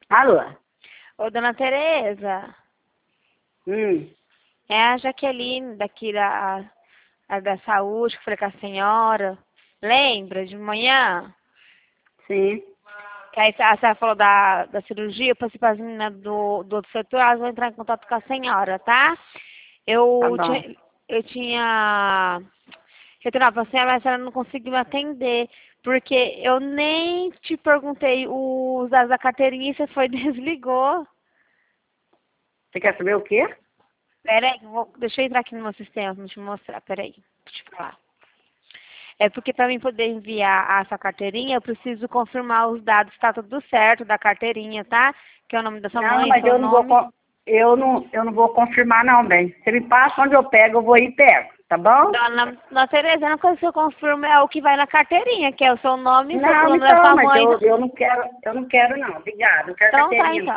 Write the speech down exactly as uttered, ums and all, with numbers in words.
Alô? Ô, dona Tereza, Hum, é a Jaqueline daqui da, a da saúde, que falei com a senhora. Lembra de manhã? sim. Que aí a senhora falou da, da cirurgia, eu passei para as meninas do, do outro setor, elas vão entrar em contato com a senhora, tá? Tá Eu, bom. tinha, eu tinha retornado para a senhora, mas a senhora não conseguiu me atender, porque eu nem te perguntei os dados da carteirinha e você foi e desligou. Você quer saber o quê? Peraí, eu vou, deixa eu entrar aqui no meu sistema pra te mostrar, peraí, deixa eu falar. É porque para mim poder enviar a sua carteirinha, eu preciso confirmar os dados, tá tudo certo da carteirinha, tá? Que é o nome da sua Não, mãe, mas seu eu não vou nome. con- eu não, eu não vou confirmar não, bem. Você me passa onde eu pego, eu vou ir e pego, tá bom? Dona, dona Tereza, a única coisa que eu confirmo é o que vai na carteirinha, que é o seu nome, o Não, nome da então, sua mas mãe. eu, eu não quero, eu não quero não. Obrigada, não quero Então tá, carteirinha não. então.